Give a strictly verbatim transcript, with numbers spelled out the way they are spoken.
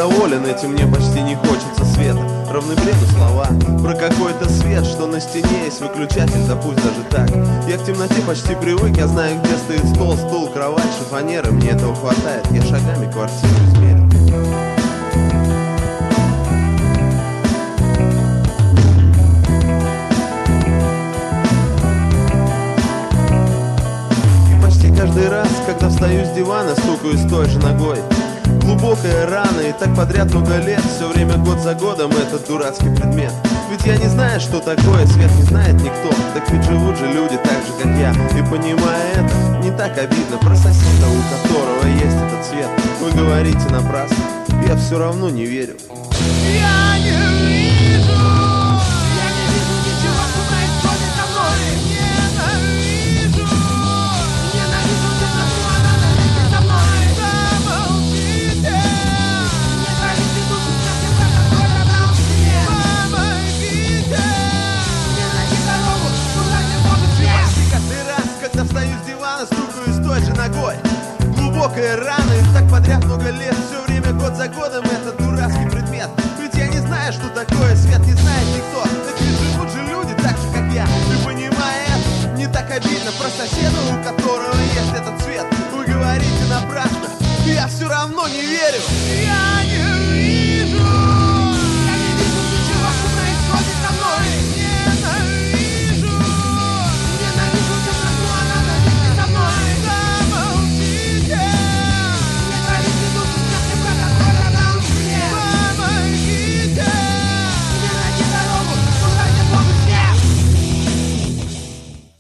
доволен этим, мне почти не хочется света. Равны бреду слова про какой-то свет, что на стене есть выключатель, да пусть даже так. Я к темноте почти привык, я знаю, где стоит стол, стул, кровать, шифонеры. Мне этого хватает, я шагами квартиру измерил. Каждый раз, когда встаю с дивана, стукаю с той же ногой. Глубокая рана, и так подряд много лет. Все время год за годом этот дурацкий предмет. Ведь я не знаю, что такое свет, не знает никто. Так ведь живут же люди так же, как я. И понимая это, не так обидно про соседа, у которого есть этот свет. Вы говорите напрасно, я все равно не верю. Я